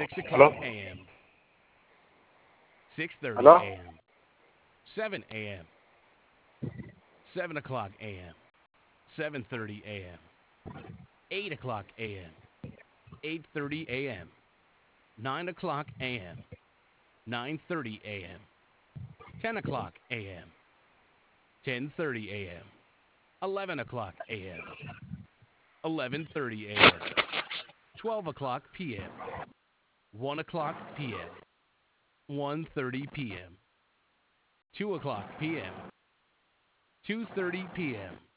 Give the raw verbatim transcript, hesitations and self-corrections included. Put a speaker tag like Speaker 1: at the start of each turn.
Speaker 1: six o'clock
Speaker 2: Hello?
Speaker 1: a m, six thirty
Speaker 2: Hello?
Speaker 1: a m, seven a m, seven o'clock a m, seven thirty a m, eight o'clock a m, eight thirty a m, nine o'clock a m, nine thirty a m, ten o'clock a m, ten thirty a m, eleven o'clock a m, eleven thirty a m, twelve o'clock p m, one o'clock p m, one thirty p m, two o'clock p m, two thirty p m,